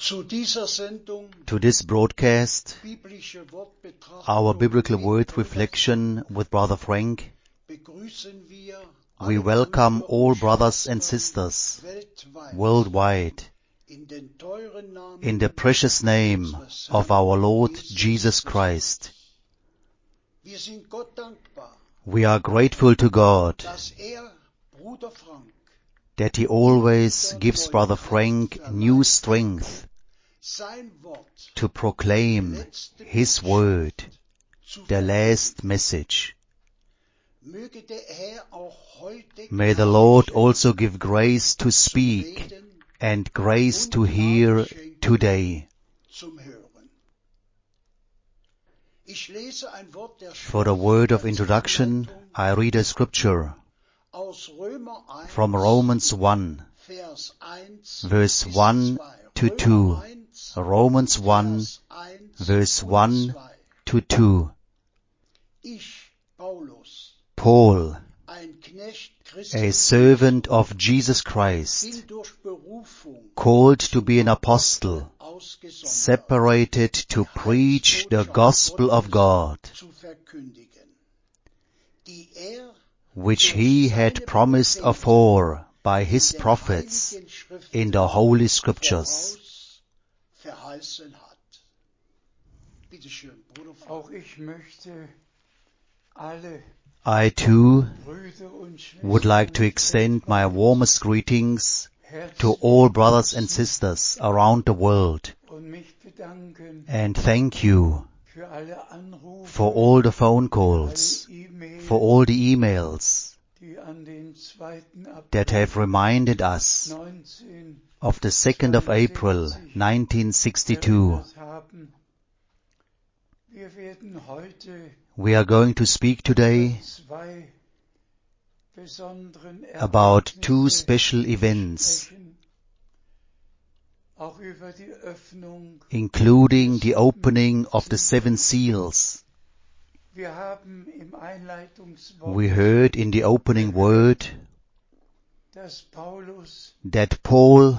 To this broadcast, our biblical word reflection with Brother Frank, we welcome all brothers and sisters worldwide in the precious name of our Lord Jesus Christ. We are grateful to God that He always gives Brother Frank new strength to proclaim His word, the last message. May the Lord also give grace to speak and grace to hear today. For the word of introduction, I read a scripture from Romans 1, verse 1 to 2. Romans 1, verse 1 to 2. Paul, a servant of Jesus Christ, called to be an apostle, separated to preach the gospel of God, which He had promised afore by His prophets in the Holy Scriptures. I too would like to extend my warmest greetings to all brothers and sisters around the world and thank you for all the phone calls, for all the emails that have reminded us of the 2nd of April 1962. We are going to speak today about two special events, including the opening of the 7 seals. We heard in the opening word that Paul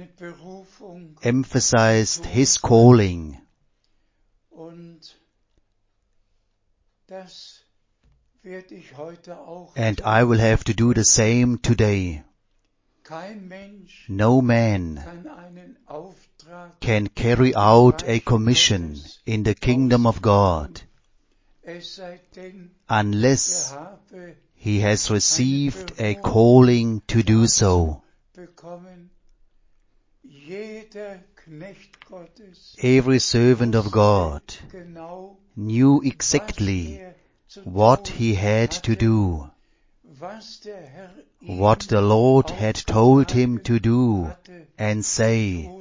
emphasized his calling. And I will have to do the same today. No man can carry out a commission in the kingdom of God unless he has received a calling to do so. Every servant of God knew exactly what he had to do, what the Lord had told him to do and say.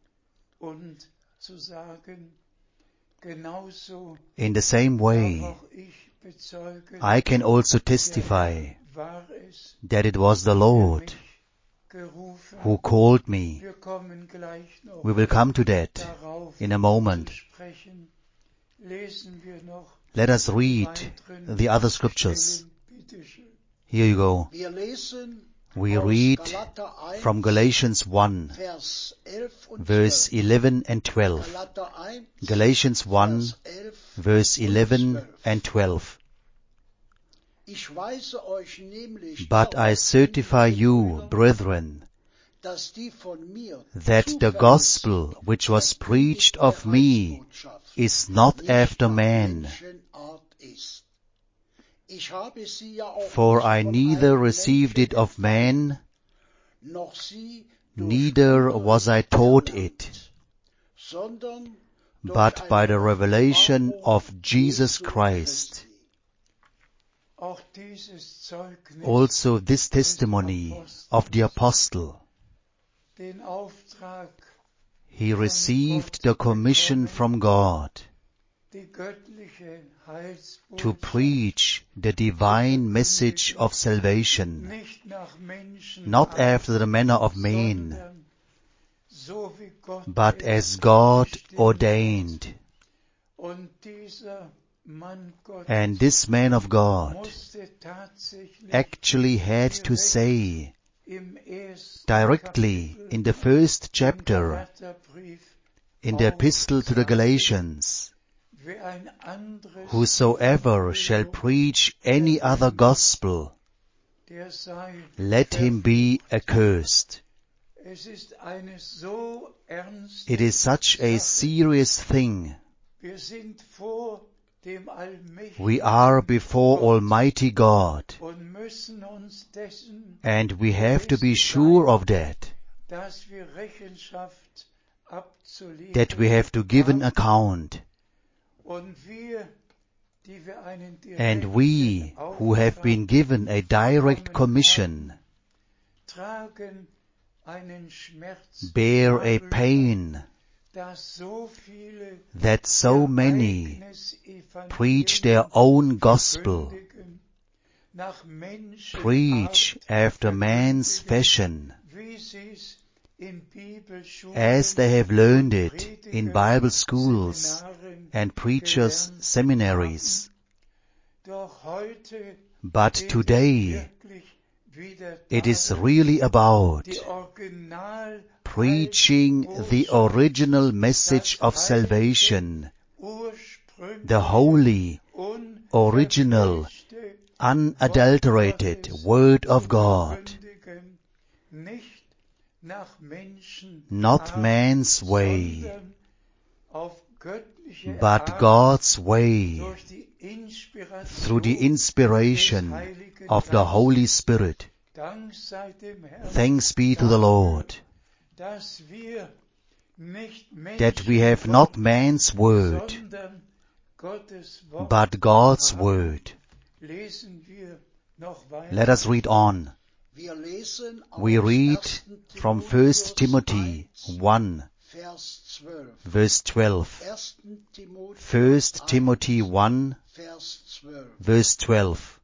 In the same way, I can also testify that it was the Lord who called me. We will come to that in a moment. Let us read the other scriptures. Here you go. We read from Galatians 1, verse 11 and 12. Galatians 1, verse 11 and 12. But I certify you, brethren, that the gospel which was preached of me is not after man. For I neither received it of man, neither was I taught it, but by the revelation of Jesus Christ. Also this testimony of the apostle, he received the commission from God to preach the divine message of salvation, not after the manner of men, but as God ordained. And this man of God actually had to say directly in the first chapter in the epistle to the Galatians, whosoever shall preach any other gospel, let him be accursed. It is such a serious thing. We are before Almighty God, and we have to be sure of that we have to give an account. And we, who have been given a direct commission, bear a pain that so many preach their own gospel, preach after man's fashion, as they have learned it in Bible schools and preachers' seminaries. But today, it is really about preaching the original message of salvation, the holy, original, unadulterated Word of God, not man's way, but God's way, through the inspiration of the Holy Spirit. Thanks be to the Lord, that we have not man's word, but God's word. Let us read on. We read from 1 Timothy 1, verse 12. 1 Timothy 1, verse 12.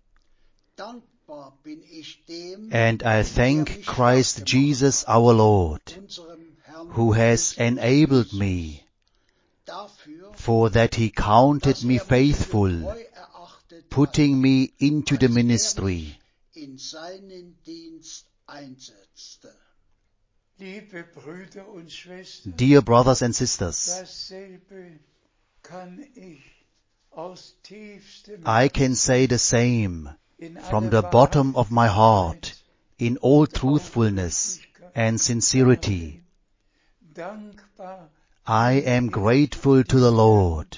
And I thank Christ Jesus our Lord, who has enabled me, for that he counted me faithful, putting me into the ministry. Dear brothers and sisters, I can say the same from the bottom of my heart, in all truthfulness and sincerity. I am grateful to the Lord,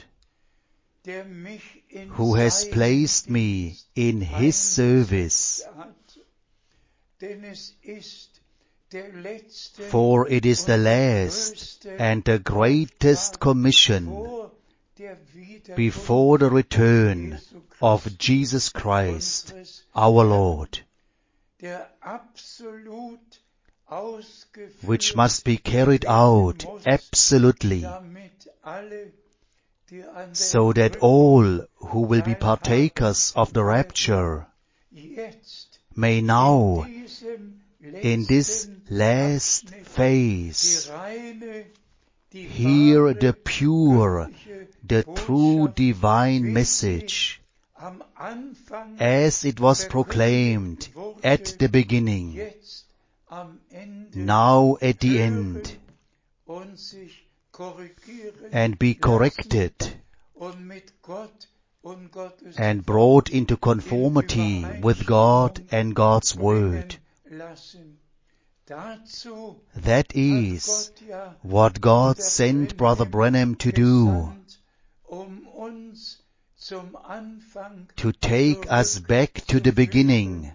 who has placed me in His service, for it is the last and the greatest commission before the return of Jesus Christ, our Lord, which must be carried out absolutely, so that all who will be partakers of the rapture may now, in this last phase, hear the pure, the true divine message, as it was proclaimed at the beginning, now at the end, and be corrected and brought into conformity with God and God's Word. That is what God sent Brother Branham to do, to take us back to the beginning,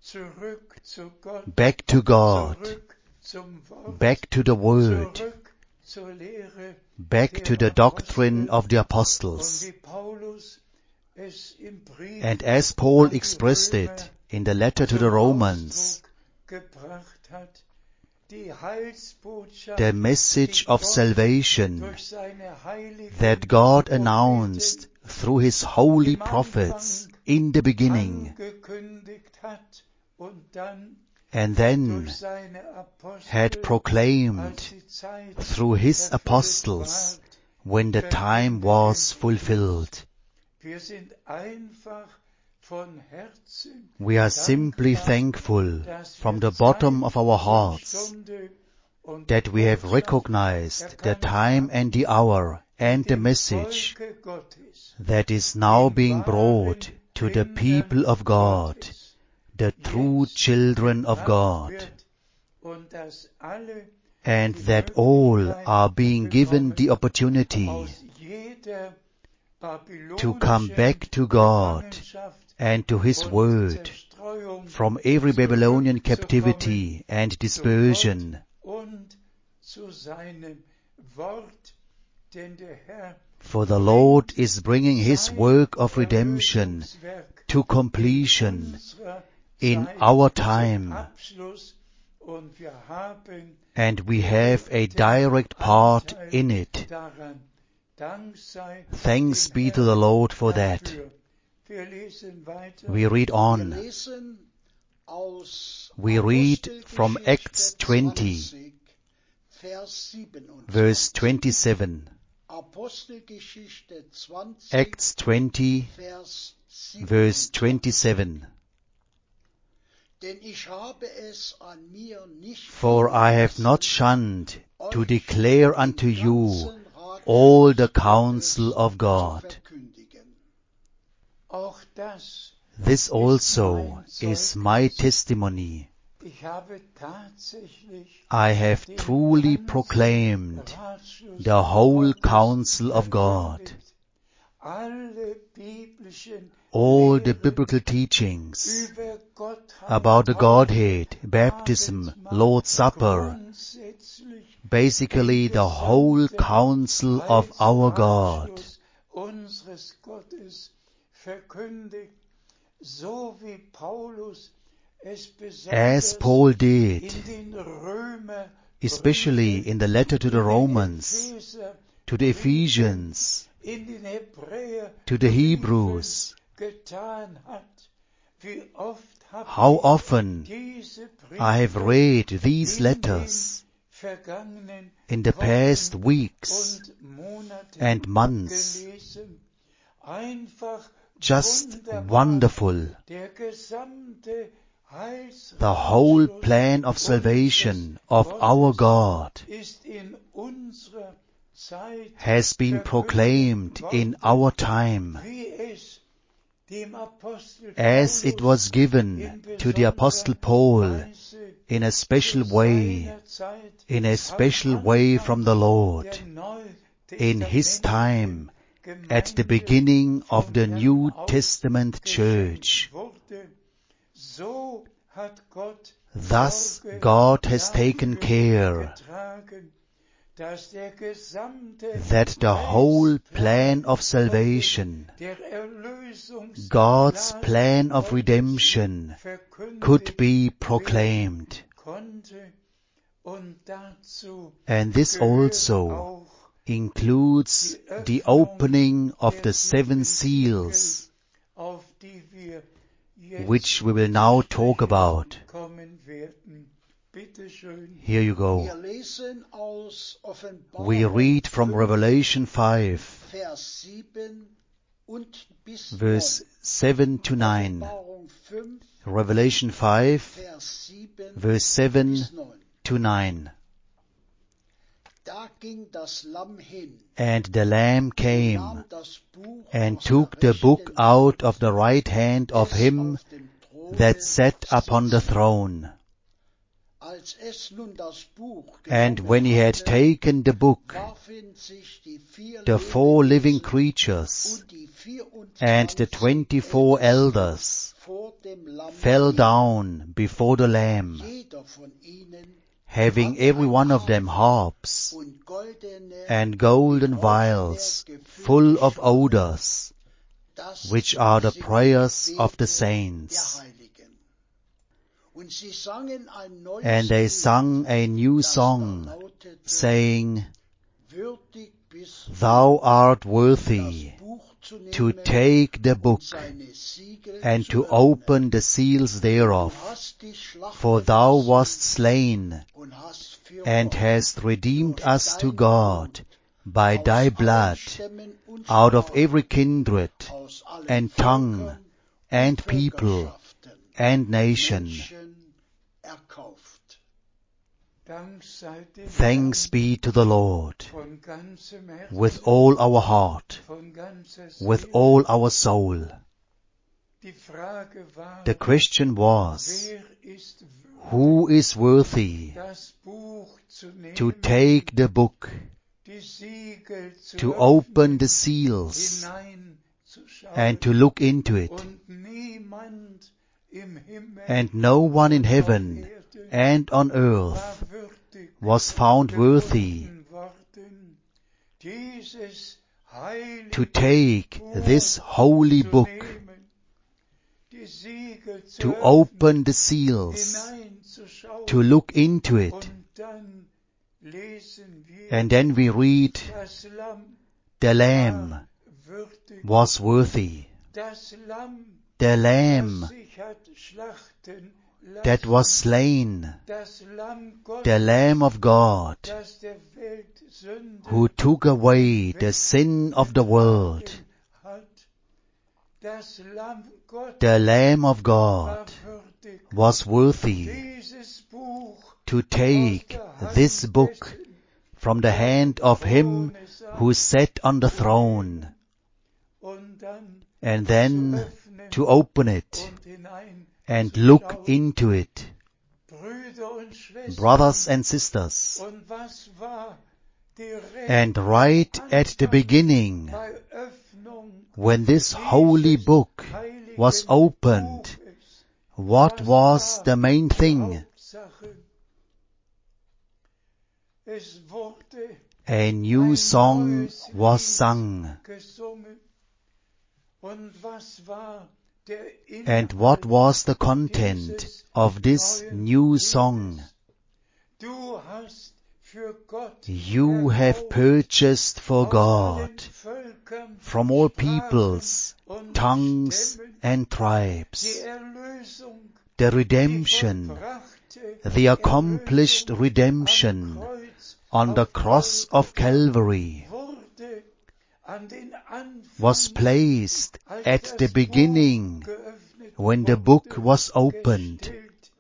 back to God, back to the Word, back to the doctrine of the apostles. And as Paul expressed it in the letter to the Romans, the message of salvation that God announced through His holy prophets in the beginning, and then had proclaimed through His apostles when the time was fulfilled. We are simply thankful from the bottom of our hearts that we have recognized the time and the hour and the message that is now being brought to the people of God, the true children of God, and that all are being given the opportunity to come back to God and to His Word from every Babylonian captivity and dispersion, for the Lord is bringing His work of redemption to completion in our time, and we have a direct part in it. Thanks be to the Lord for that. We read on. We read from Acts 20, verse 27. Acts 20, verse 27. For I have not shunned to declare unto you all the counsel of God. This also is my testimony. I have truly proclaimed the whole counsel of God. All the biblical teachings about the Godhead, baptism, Lord's Supper, basically the whole counsel of our God. As Paul did, especially in the letter to the Romans, to the Ephesians, to the Hebrews. How often I have read these letters in the past weeks and months. Just wonderful. The whole plan of salvation of our God has been proclaimed in our time, as it was given to the Apostle Paul in a special way from the Lord, in his time, at the beginning of the New Testament church. Thus God has taken care that the whole plan of salvation, God's plan of redemption, could be proclaimed. And this also includes the opening of the 7 seals, which we will now talk about. Here you go. We read from Revelation 5, verse 7 to 9. Revelation 5, verse 7 to 9. And the Lamb came and took the book out of the right hand of him that sat upon the throne. And when he had taken the book, the 4 living creatures and the 24 elders fell down before the Lamb, having every one of them harps and golden vials full of odors, which are the prayers of the saints. And they sung a new song, saying, Thou art worthy to take the book and to open the seals thereof, for thou wast slain and hast redeemed us to God by thy blood out of every kindred and tongue and people and nation. Thanks be to the Lord with all our heart, with all our soul. The question was, who is worthy to take the book, to open the seals, and to look into it? And no one in heaven and on earth was found worthy to take this holy book, to open the seals, to look into it. And then we read, the Lamb was worthy. The Lamb that was slain, the Lamb of God, who took away the sin of the world. The Lamb of God was worthy to take this book from the hand of him who sat on the throne, and then to open it and look into it. Brothers and sisters, and right at the beginning, when this holy book was opened, what was the main thing? A new song was sung. And what was the content of this new song? You have purchased for God from all peoples, tongues, and tribes the redemption, the accomplished redemption on the cross of Calvary was placed at the beginning when the book was opened.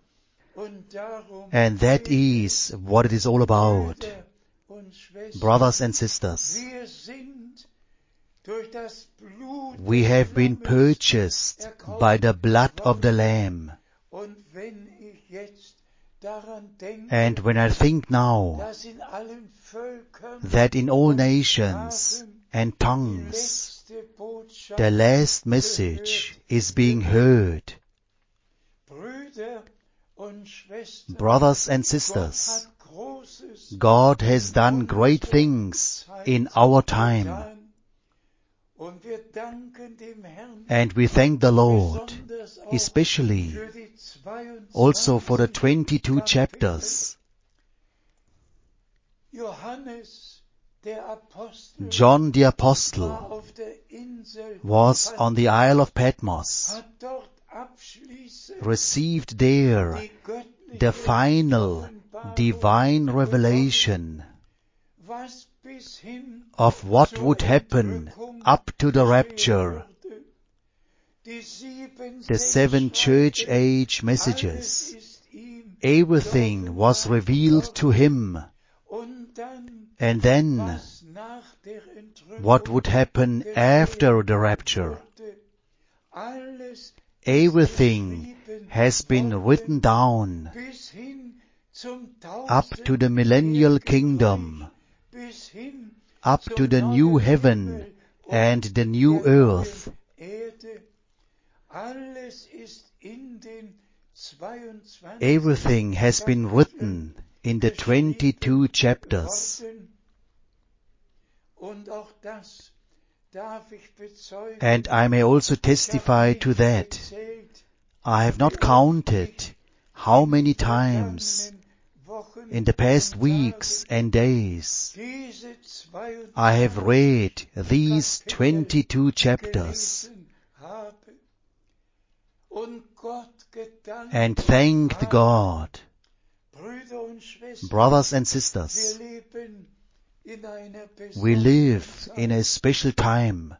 And that is what it is all about. Brothers and sisters, we have been purchased by the blood of the Lamb. And when I think now that in all nations and tongues the last message is being heard, brothers and sisters, God has done great things in our time. And we thank the Lord, especially also for the 22 chapters. John the Apostle was on the Isle of Patmos, received there the final divine revelation of what would happen up to the rapture. The 7 church age messages, everything was revealed to him. And then, what would happen after the rapture? Everything has been written down up to the millennial kingdom, up to the new heaven and the new earth. Everything has been written in the 22 chapters. And I may also testify to that. I have not counted how many times in the past weeks and days I have read these 22 chapters and thanked God. Brothers and sisters, we live in a special time.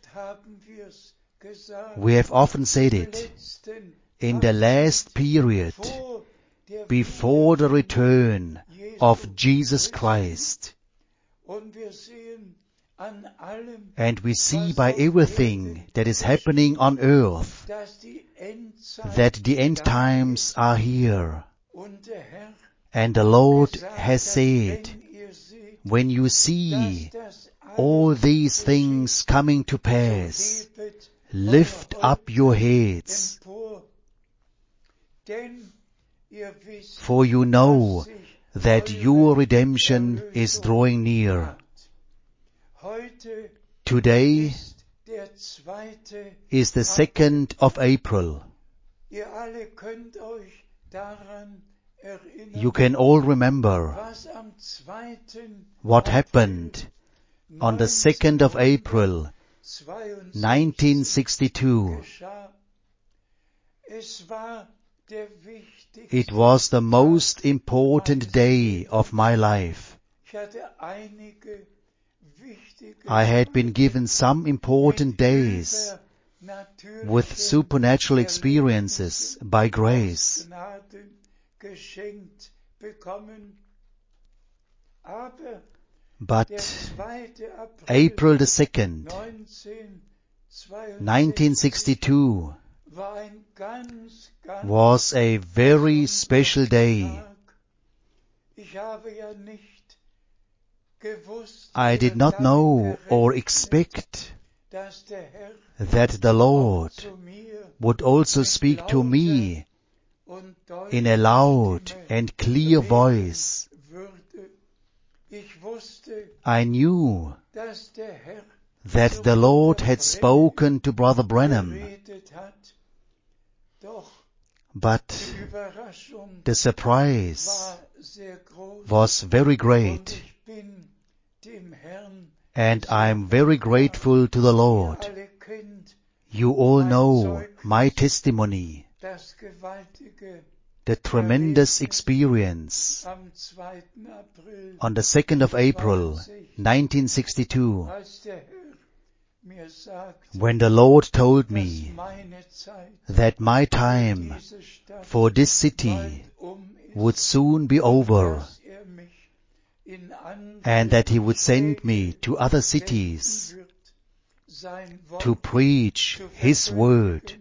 We have often said it, in the last period, before the return of Jesus Christ. And we see by everything that is happening on earth that the end times are here. And the Lord has said, when you see all these things coming to pass, lift up your heads, for you know that your redemption is drawing near. Today is the 2nd of April. You can all remember what happened on the 2nd of April, 1962. It was the most important day of my life. I had been given some important days with supernatural experiences by grace. But April the 2nd, 1962, was a very special day. I did not know or expect that the Lord would also speak to me in a loud and clear voice. I knew that the Lord had spoken to Brother Branham, but the surprise was very great, and I am very grateful to the Lord. You all know my testimony, the tremendous experience on the 2nd of April, 1962, when the Lord told me that my time for this city would soon be over, and that He would send me to other cities to preach His word,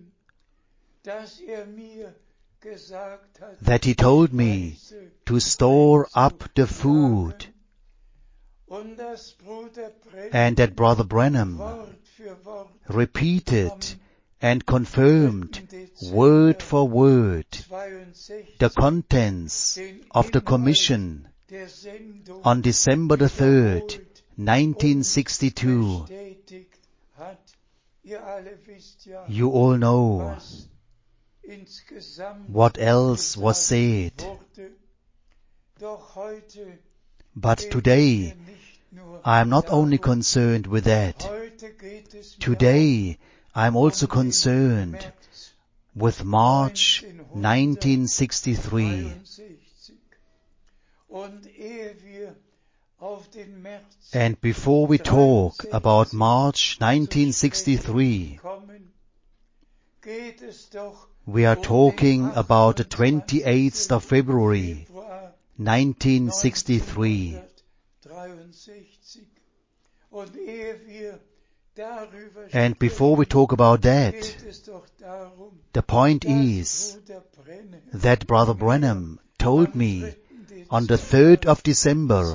that He told me to store up the food, and that Brother Branham repeated and confirmed word for word the contents of the commission on December the 3rd, 1962. You all know what else was said. But today, I am not only concerned with that. Today, I am also concerned with March 1963. And before we talk about March 1963, we are talking about the 28th of February, 1963. And before we talk about that, the point is that Brother Branham told me on the 3rd of December,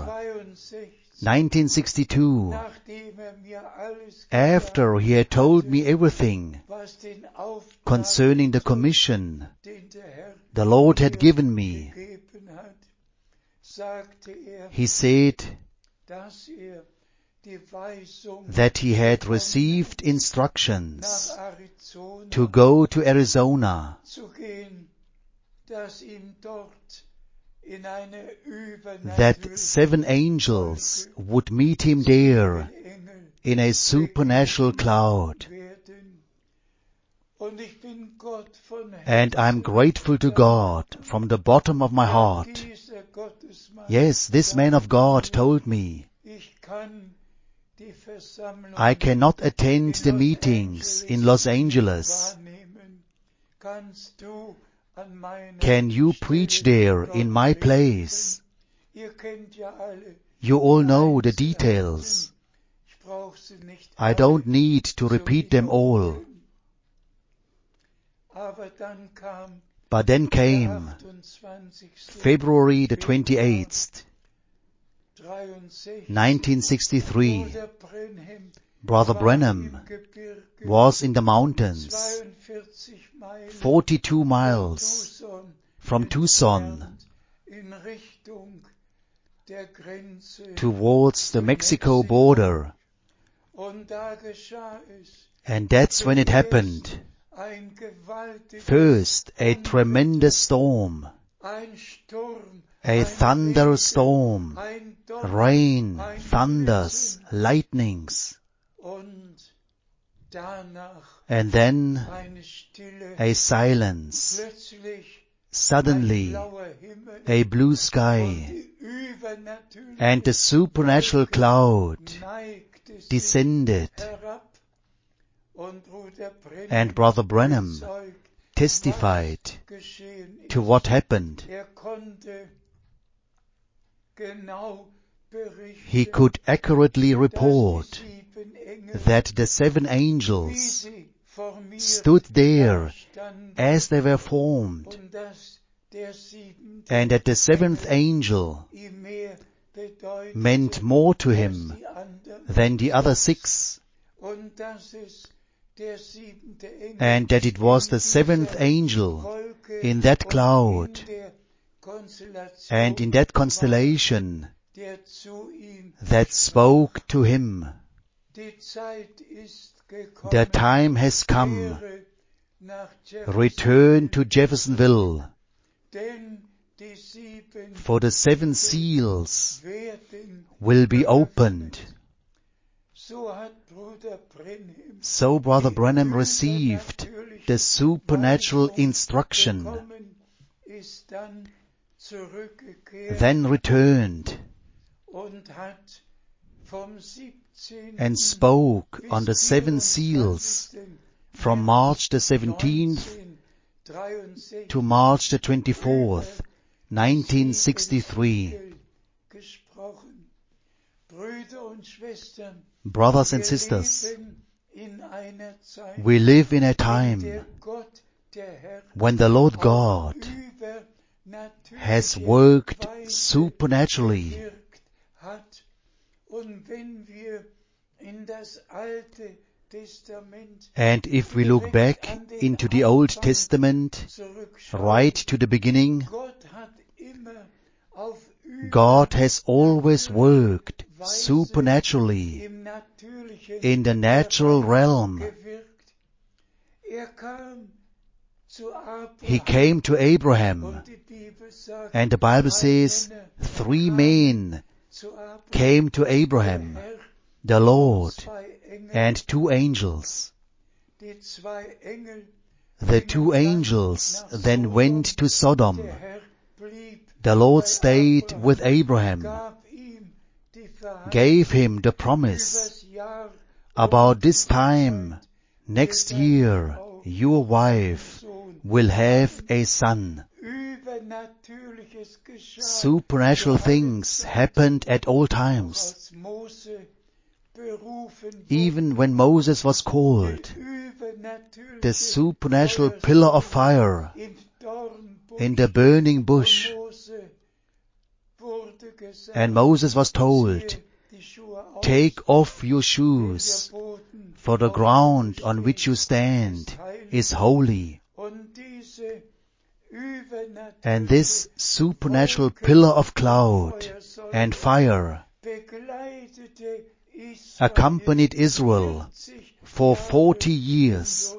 1962, after he had told me everything concerning the commission the Lord had given me, he said that he had received instructions to go to Arizona, that 7 angels would meet him there in a supernatural cloud. And I'm grateful to God from the bottom of my heart. Yes, this man of God told me, I cannot attend the meetings in Los Angeles. Can you preach there in my place You all know the details. I don't need to repeat them all. But then came February the 28th, 1963. Brother Branham was in the mountains, 42 miles from Tucson towards the Mexico border. And that's when it happened. First, a tremendous storm, a thunderstorm, rain, thunders, lightnings, and then a silence. Suddenly, a blue sky and the supernatural cloud descended. And Brother Branham testified to what happened. He could accurately report that the 7 angels stood there as they were formed, and that the 7th angel meant more to him than the other 6, and that it was the 7th angel in that cloud and in that constellation that spoke to him. The time has come. Return to Jeffersonville, for the 7 seals will be opened. So Brother Branham received the supernatural instruction, then returned and spoke on the 7 seals from March the 17th to March the 24th, 1963. Brothers and sisters, we live in a time when the Lord God has worked supernaturally. And if we look back into the Old Testament, right to the beginning, God has always worked supernaturally in the natural realm. He came to Abraham, and the Bible says 3 men came to Abraham, the Lord, and 2 angels. The 2 angels then went to Sodom. The Lord stayed with Abraham, gave him the promise, about this time next year your wife will have a son. Supernatural things happened at all times. Even when Moses was called, the supernatural pillar of fire in the burning bush, and Moses was told, take off your shoes, for the ground on which you stand is holy. And this supernatural pillar of cloud and fire accompanied Israel for 40 years.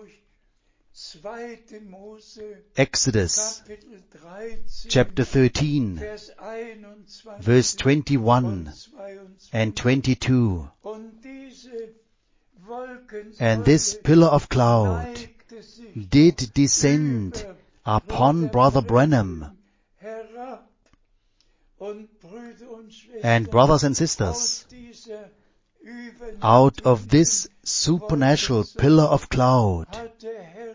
Exodus chapter 13, verse 21 and 22. And this pillar of cloud did descend upon Brother Branham. And brothers and sisters, out of this supernatural pillar of cloud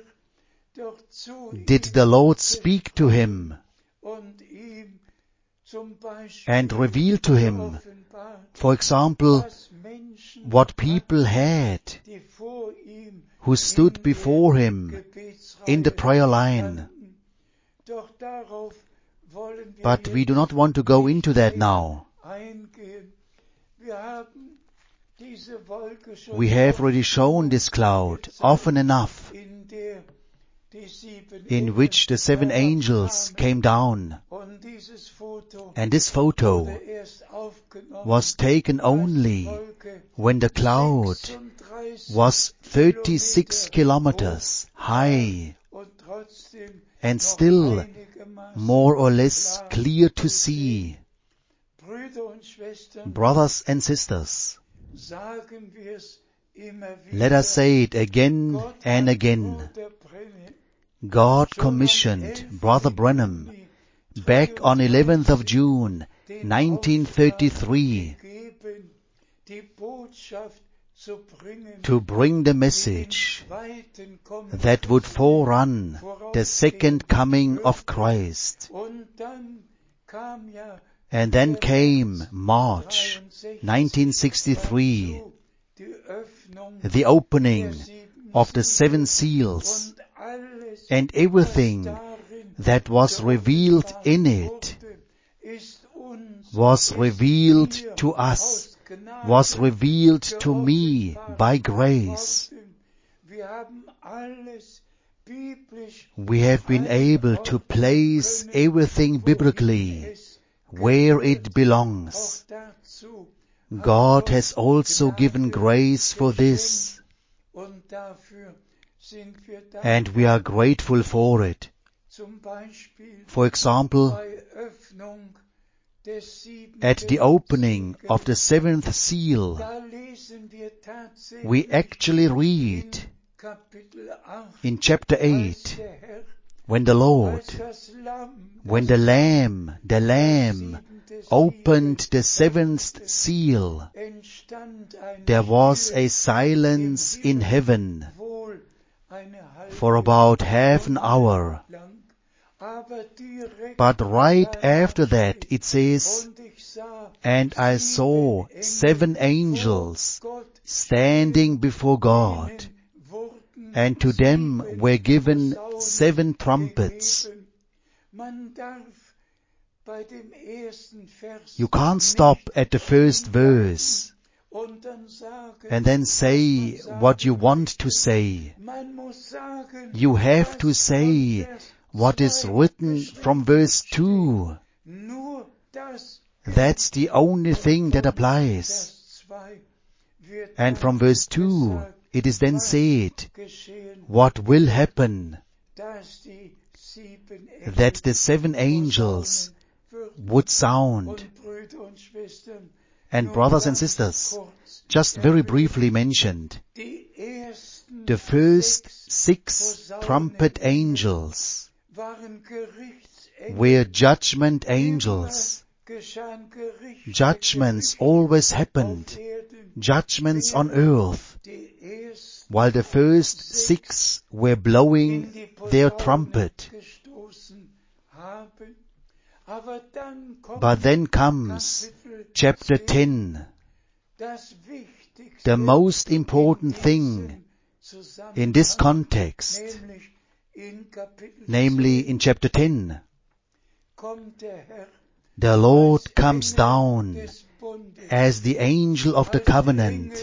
did the Lord speak to him and revealed to him, for example, what people had who stood before him in the prayer line. But we do not want to go into that now. We have already shown this cloud often enough, in which the 7 angels came down. And this photo was taken only when the cloud was 36 kilometers high and still more or less clear to see. Brothers and sisters, let us say it again and again. God commissioned Brother Branham back on 11th of June 1933 to bring the message that would forerun the second coming of Christ. And then came March 1963, the opening of the 7 seals, and everything that was revealed in it was revealed to us, was revealed to me by grace. We have been able to place everything biblically where it belongs. God has also given grace for this, and we are grateful for it. For example, at the opening of the 7th seal, we actually read in chapter 8, when the Lord, when the Lamb opened the 7th seal, there was a silence in heaven for about half an hour. But right after that it says, and I saw 7 angels standing before God, and to them were given 7 trumpets. You can't stop at the first verse and then say what you want to say. You have to say what is written from verse 2. That's the only thing that applies. And from verse 2, it is then said what will happen, that the 7 angels would sound. And brothers and sisters, just very briefly mentioned, the first 6 trumpet angels were judgment angels. Judgments always happened, judgments on earth, while the first 6 were blowing their trumpet. But then comes chapter 10, the most important thing in this context, namely in chapter 10. The Lord comes down as the angel of the covenant,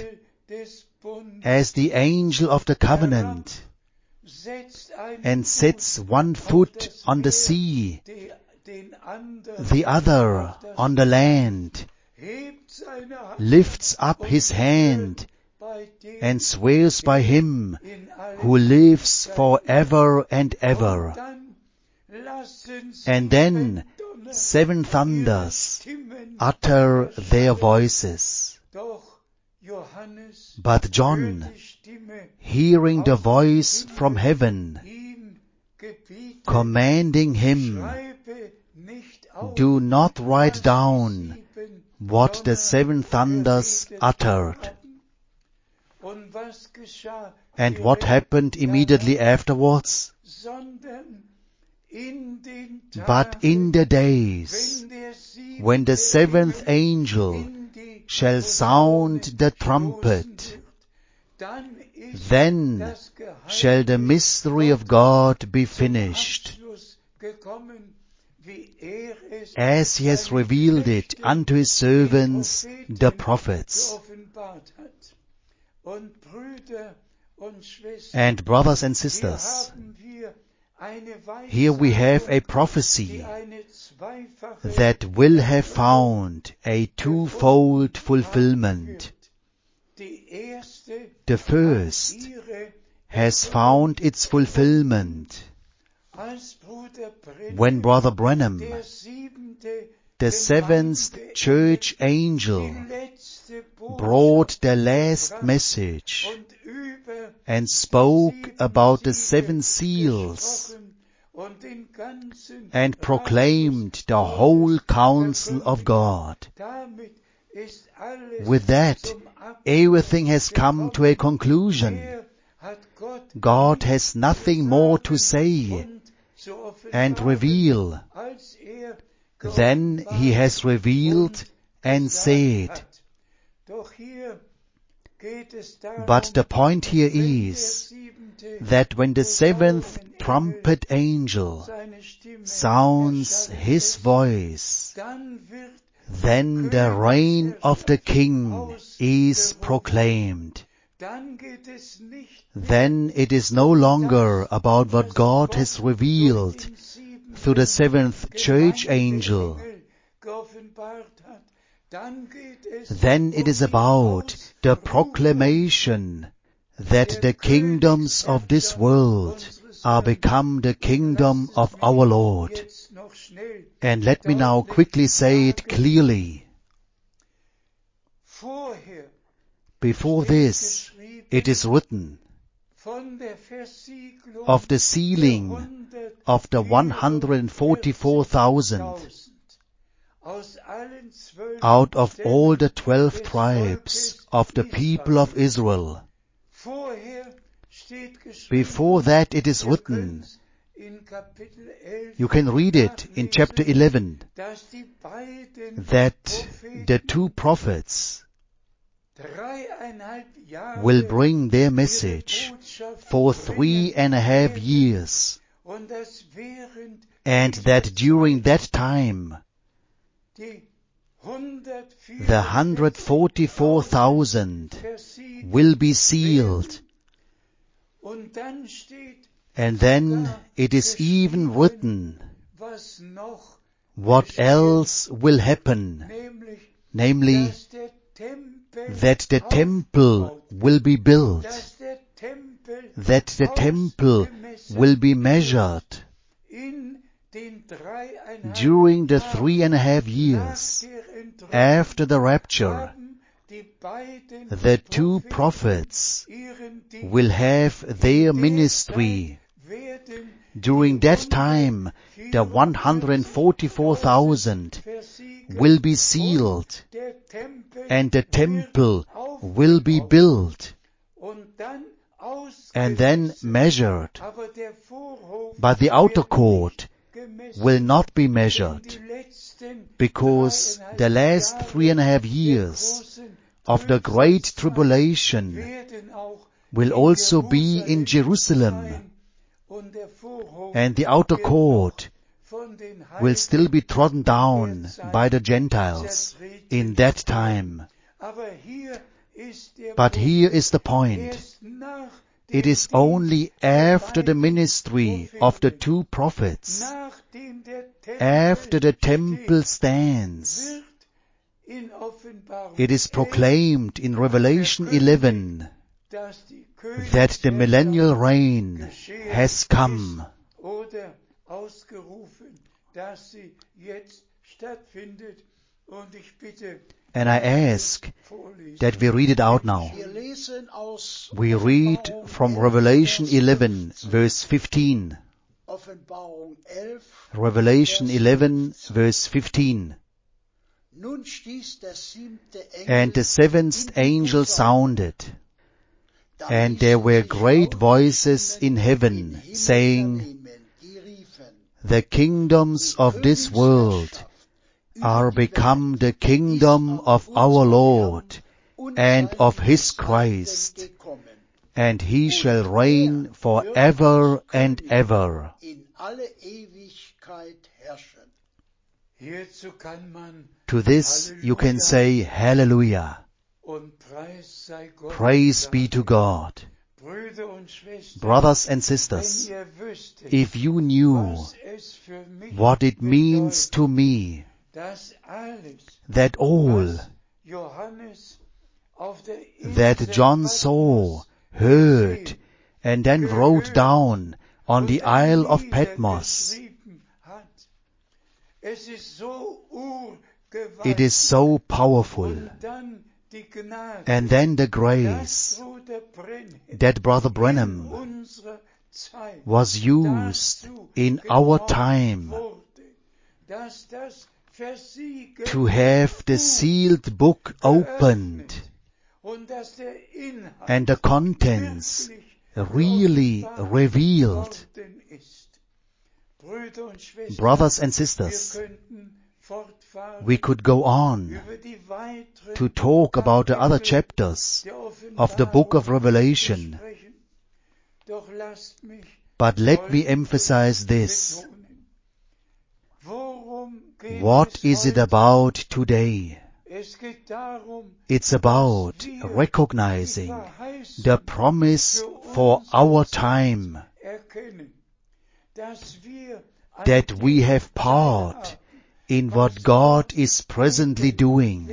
and sets one foot on the sea, the other on the land, lifts up his hand and swears by him who lives forever and ever. And then 7 thunders utter their voices. But John, hearing the voice from heaven, commanding him, do not write down what the 7 thunders uttered. And what happened immediately afterwards? But in the days when the seventh angel shall sound the trumpet, then shall the mystery of God be finished, as he has revealed it unto his servants the prophets. And brothers and sisters, here we have a prophecy that will have found a twofold fulfillment. The first has found its fulfillment when Brother Branham, the seventh church angel, brought the last message and spoke about the seven seals and proclaimed the whole counsel of God. With that, everything has come to a conclusion. God has nothing more to say and reveal than he has revealed and said. But the point here is that when the seventh trumpet angel sounds his voice, then the reign of the King is proclaimed. Then it is no longer about what God has revealed through the seventh church angel. Then it is about the proclamation that the kingdoms of this world are become the kingdom of our Lord. And let me now quickly say it clearly. Before this, it is written of the sealing of the 144,000 out of all the 12 tribes of the people of Israel. Before that it is written, you can read it in chapter 11, that the two prophets will bring their message for 3.5 years, and that during that time the 144,000 will be sealed. And then it is even written what else will happen, namely that the temple will be built, that the temple will be measured. During the 3.5 years after the rapture, the two prophets will have their ministry. During that time, the 144,000 will be sealed, and the temple will be built, and then measured. But the outer court will not be measured, because the last 3.5 years of the Great Tribulation will also be in Jerusalem, and the outer court will still be trodden down by the Gentiles in that time. But here is the point. It is only after the ministry of the two prophets, after the temple stands, it is proclaimed in Revelation 11 that the millennial reign has come. And I ask that we read it out now. We read from Revelation 11, verse 15. Revelation 11, verse 15. And the seventh angel sounded, and there were great voices in heaven, saying, The kingdoms of this world are become the kingdom of our Lord and of His Christ, and He shall reign forever and ever. To this you can say Hallelujah. Praise be to God. Brothers and sisters, if you knew what it means to me, that all that John saw, heard, and then wrote down on the Isle of Patmos, it is so powerful. And then the grace that Brother Branham was used in our time to have the sealed book opened and the contents really revealed. Brothers and sisters, we could go on to talk about the other chapters of the book of Revelation, but let me emphasize this. What is it about today? It's about recognizing the promise for our time, that we have part in what God is presently doing.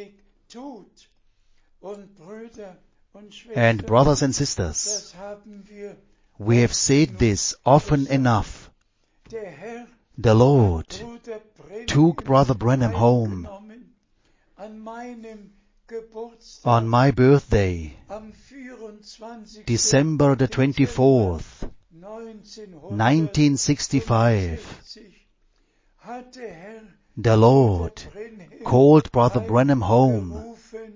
And brothers and sisters, we have said this often enough. The Lord took Brother Branham home on my birthday, December the 24th, 1965. The Lord called Brother Branham home.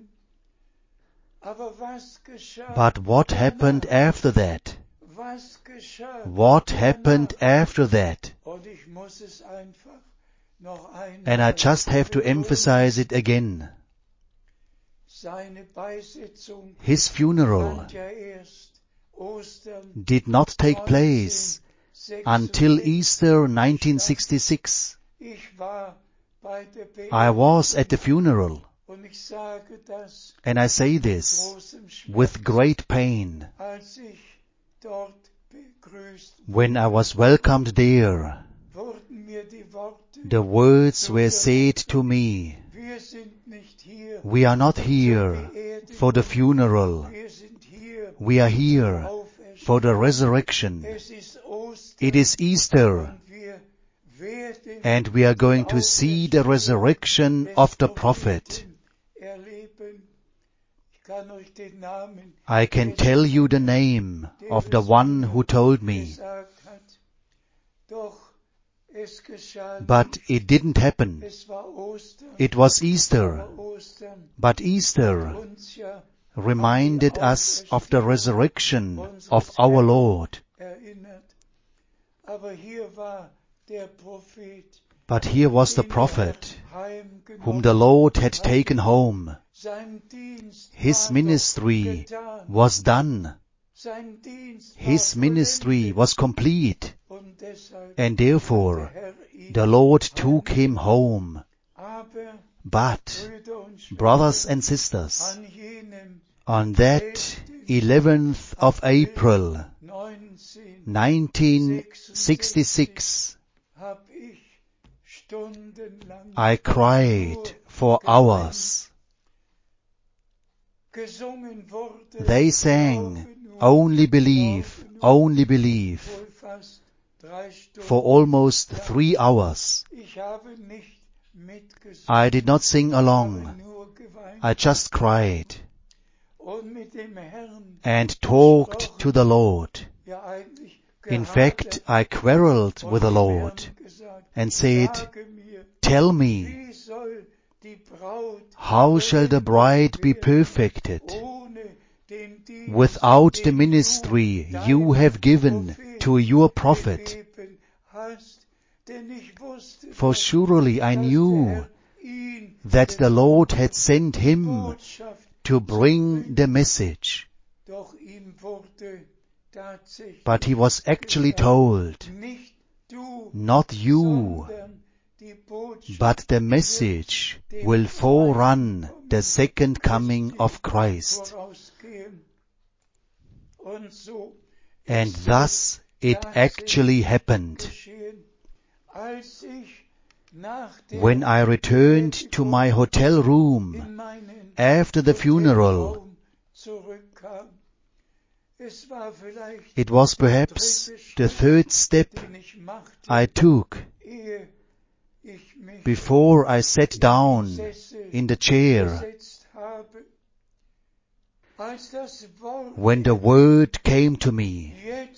But what happened after that? What happened after that? And I just have to emphasize it again. His funeral did not take place until Easter 1966. I was at the funeral, and I say this with great pain. When I was welcomed there, the words were said to me, "We are not here for the funeral. We are here for the resurrection. It is Easter, and we are going to see the resurrection of the prophet." I can tell you the name of the one who told me. But it didn't happen. It was Easter. But Easter reminded us of the resurrection of our Lord. But here was the prophet whom the Lord had taken home. His ministry was done. His ministry was complete. And therefore, the Lord took him home. But, brothers and sisters, on that 11th of April, 1966, I cried for hours. They sang, "Only believe, only believe," for almost 3 hours. I did not sing along. I just cried and talked to the Lord. In fact, I quarreled with the Lord and said, "Tell me, how shall the bride be perfected without the ministry you have given to your prophet?" For surely I knew that the Lord had sent him to bring the message. But he was actually told, not you, but the message will forerun the second coming of Christ. And thus it actually happened. When I returned to my hotel room after the funeral, it was perhaps the third step I took before I sat down in the chair. When the word came to me,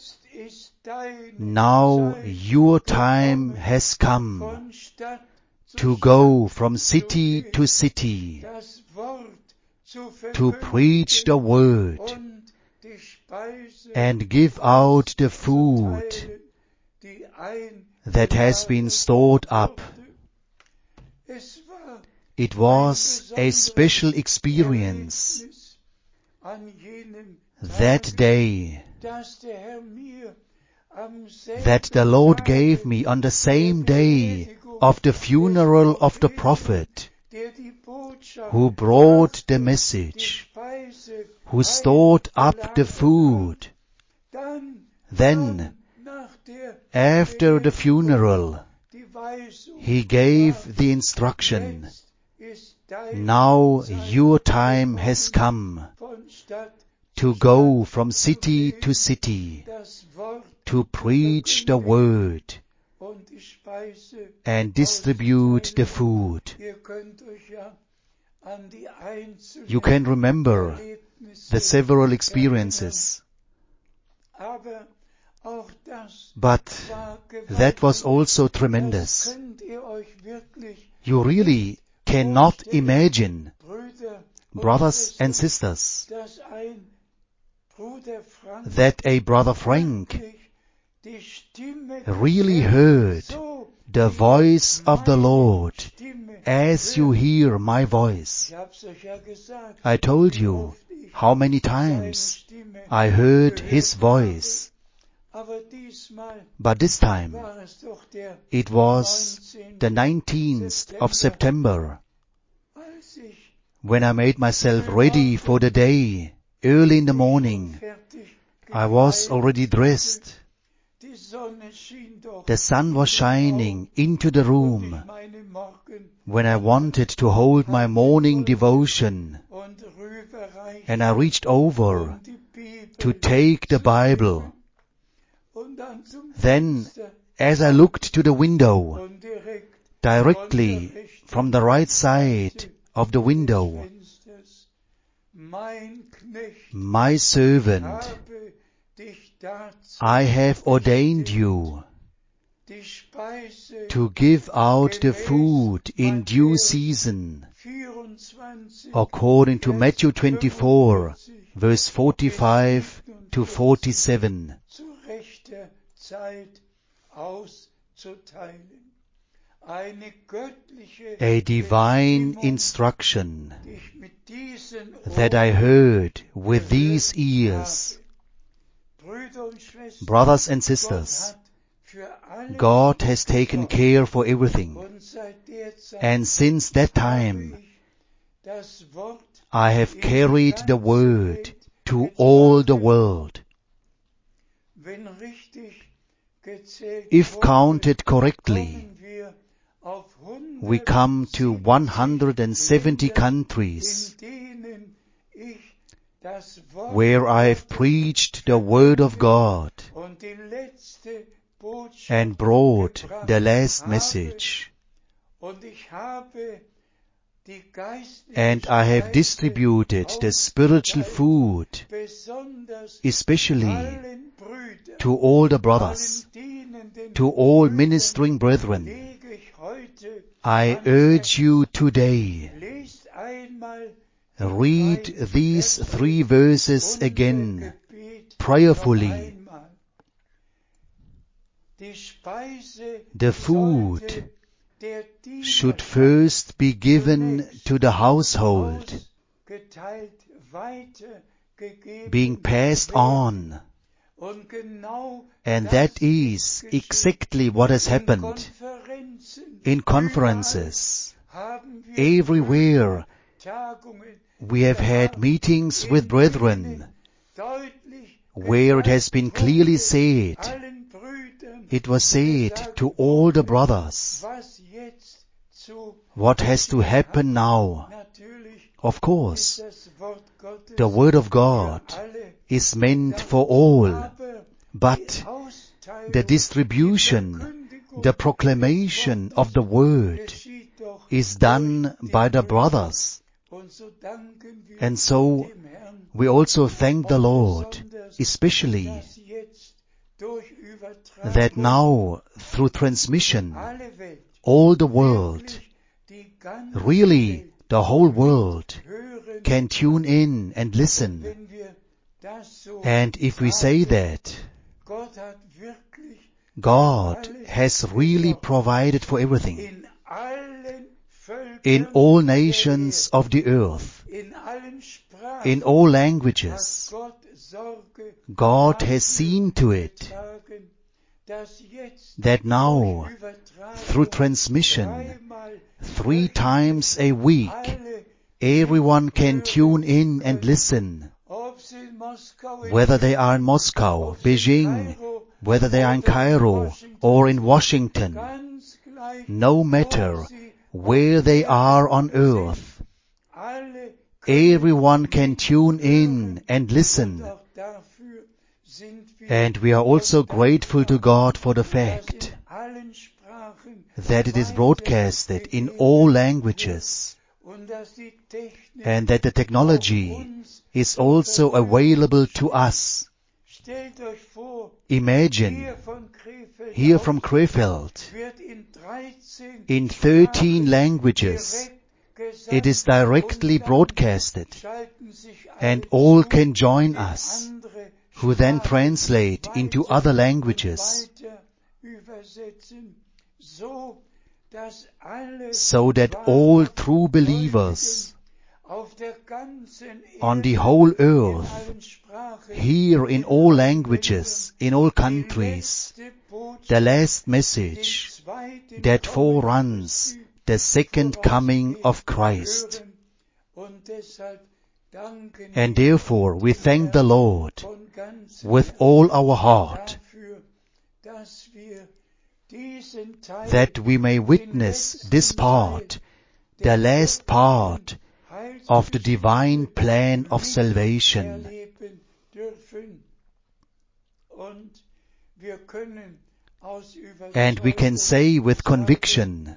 now your time has come to go from city to city, to preach the word and give out the food that has been stored up. It was a special experience that day that the Lord gave me on the same day of the funeral of the prophet who brought the message, who stored up the food. Then, after the funeral, he gave the instruction, now your time has come to go from city to city, to preach the word and distribute the food. You can remember the several experiences. But that was also tremendous. You really cannot imagine, brothers and sisters, that a brother Frank really heard the voice of the Lord as you hear my voice. I told you how many times I heard his voice. But this time, it was the 19th of September, when I made myself ready for the day. Early in the morning, I was already dressed. The sun was shining into the room when I wanted to hold my morning devotion, and I reached over to take the Bible. Then, as I looked to the window, directly from the right side of the window, my servant, I have ordained you to give out the food in due season, according to Matthew 24, verse 45 to 47. A divine instruction that I heard with these ears. Brothers and sisters, God has taken care for everything. And since that time, I have carried the word to all the world. If counted correctly, we come to 170 countries where I have preached the word of God and brought the last message. And I have distributed the spiritual food, especially to all the brothers, to all ministering brethren. I urge you today, read these 3 verses again, prayerfully. The food should first be given to the household, being passed on. And that is exactly what has happened. In conferences, everywhere, we have had meetings with brethren, where it has been clearly said, it was said to all the brothers, what has to happen now? Of course, the Word of God is meant for all, but the distribution, the proclamation of the Word is done by the brothers. And so we also thank the Lord, especially that now through transmission, all the world, really the whole world, can tune in and listen. And if we say that, God has really provided for everything. In all nations of the earth, in all languages, God has seen to it that now, through transmission, 3 times a week, everyone can tune in and listen, whether they are in Moscow, Beijing, whether they are in Cairo or in Washington, no matter where they are on earth, everyone can tune in and listen. And we are also grateful to God for the fact that it is broadcasted in all languages, and that the technology is also available to us. Imagine, here from Krefeld, in 13 languages, it is directly broadcasted, and all can join us, who then translate into other languages, so that all true believers on the whole earth hear in all languages, in all countries, the last message that foreruns the second coming of Christ. And therefore we thank the Lord with all our heart that we may witness this part, the last part of the divine plan of salvation. And we can say with conviction,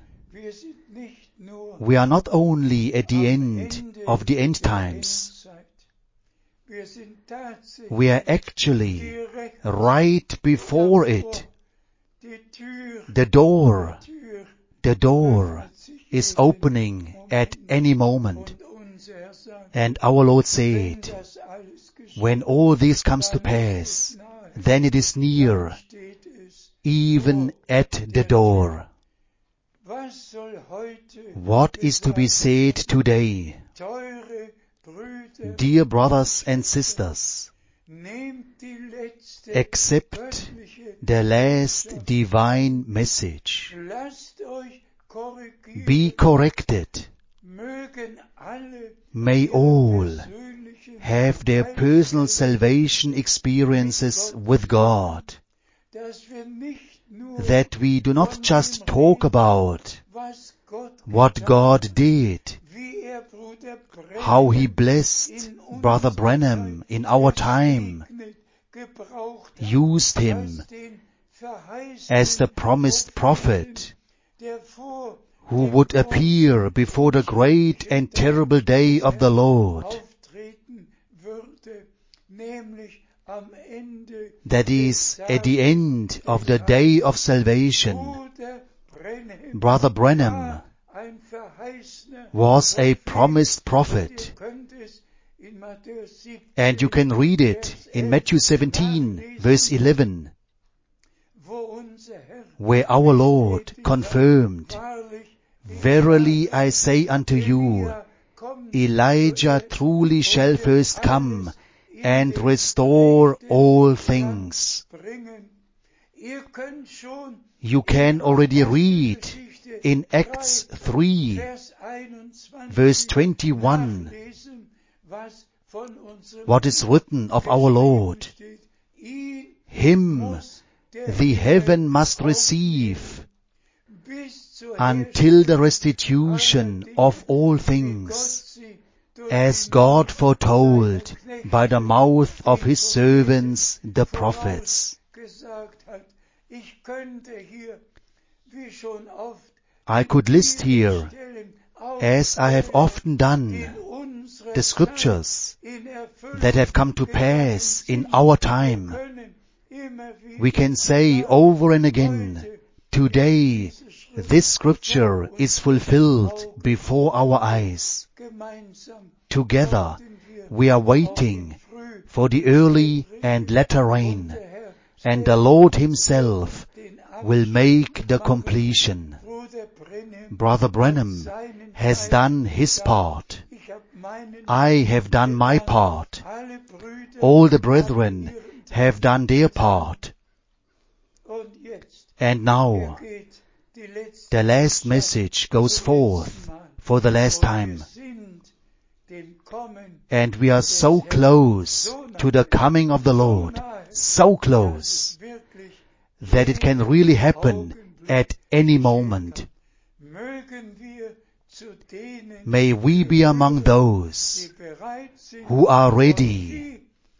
we are not only at the end of the end times, we are actually right before it. The door is opening at any moment. And our Lord said, when all this comes to pass, then it is near, even at the door. What is to be said today? Dear brothers and sisters, accept the last divine message. Be corrected. May all have their personal salvation experiences with God. That we do not just talk about what God did, how He blessed Brother Branham in our time, used him as the promised prophet who would appear before the great and terrible day of the Lord. That is, at the end of the day of salvation, Brother Branham was a promised prophet. And you can read it in Matthew 17, verse 11, where our Lord confirmed, "Verily I say unto you, Elijah truly shall first come and restore all things." You can already read in Acts 3, verse 21, what is written of our Lord. Him the heaven must receive until the restitution of all things, as God foretold by the mouth of His servants the prophets. I could list here, as I have often done, the scriptures that have come to pass in our time. We can say over and again, today this scripture is fulfilled before our eyes. Together we are waiting for the early and latter rain, and the Lord Himself will make the completion. Brother Branham has done his part. I have done my part. All the brethren have done their part. And now, the last message goes forth for the last time. And we are so close to the coming of the Lord, so close, that it can really happen at any moment. May we be among those who are ready.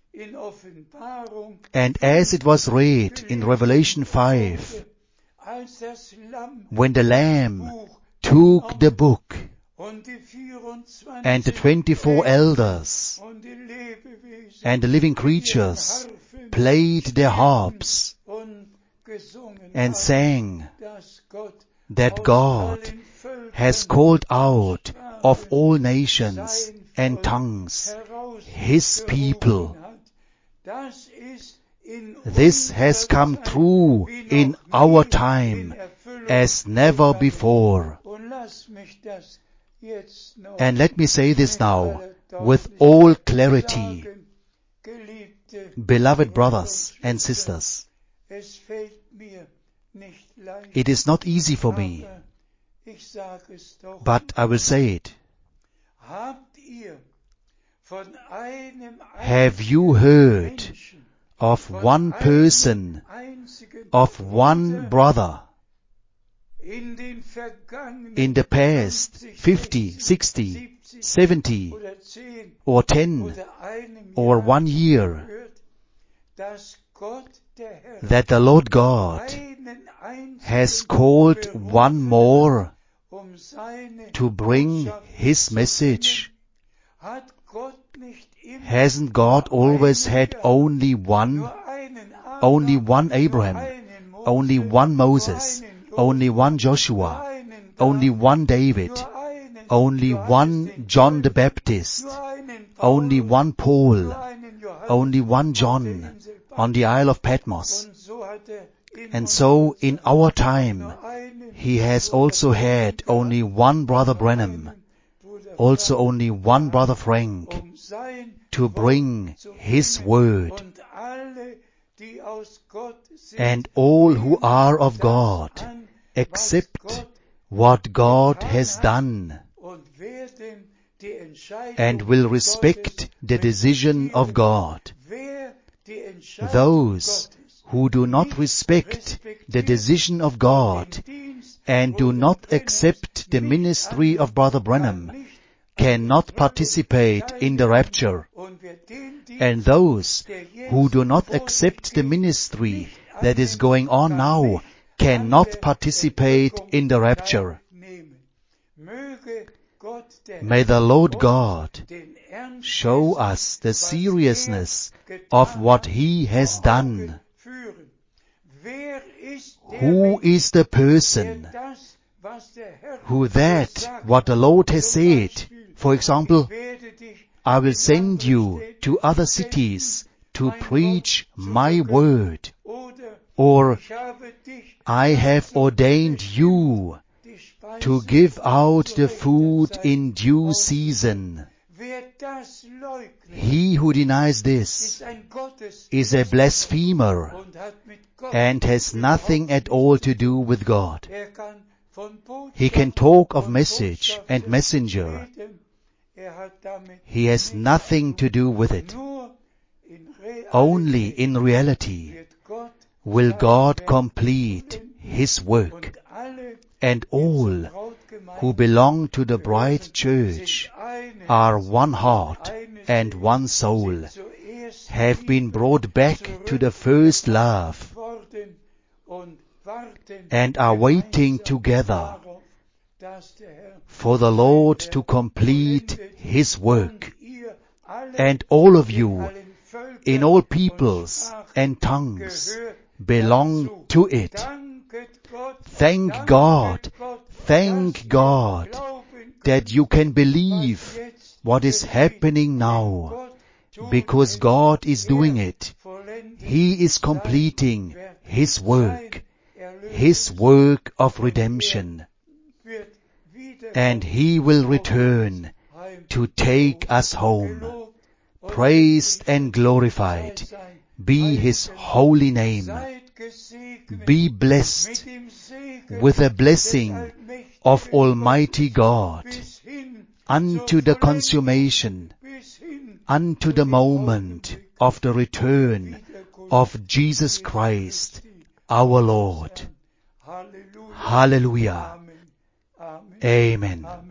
And as it was read in Revelation 5, when the Lamb took the book, and the 24 elders and the living creatures played their harps and sang that God has called out of all nations and tongues His people. This has come true in our time as never before. And let me say this now with all clarity. Beloved brothers and sisters, it is not easy for me, but I will say it. Have you heard of one person, of one brother, in the past 50, 60, 70, or 10, or 1 year, that the Lord God has called one more to bring His message? Hasn't God always had only one? Only one Abraham, only one Moses, only one Joshua, only one David, only one John the Baptist, only one Paul, only one John on the Isle of Patmos. And so in our time, He has also had only one Brother Branham, also only one Brother Frank, to bring His word. And all who are of God accept what God has done and will respect the decision of God. Those who do not respect the decision of God and do not accept the ministry of Brother Branham cannot participate in the rapture. And those who do not accept the ministry that is going on now cannot participate in the rapture. May the Lord God show us the seriousness of what He has done. Who is the person who that what the Lord has said, for example, I will send you to other cities to preach my word, Or, I have ordained you to give out the food in due season. He who denies this is a blasphemer and has nothing at all to do with God. He can talk of message and messenger. He has nothing to do with it. Only in reality will God complete His work, and all who belong to the bride church are one heart and one soul, have been brought back to the first love, and are waiting together for the Lord to complete His work. And all of you, in all peoples and tongues, belong to it. Thank God that you can believe what is happening now, because God is doing it. He is completing His work of redemption. And He will return to take us home. Praised and glorified be His holy name. Be blessed with the blessing of Almighty God unto the consummation, unto the moment of the return of Jesus Christ, our Lord. Hallelujah. Amen.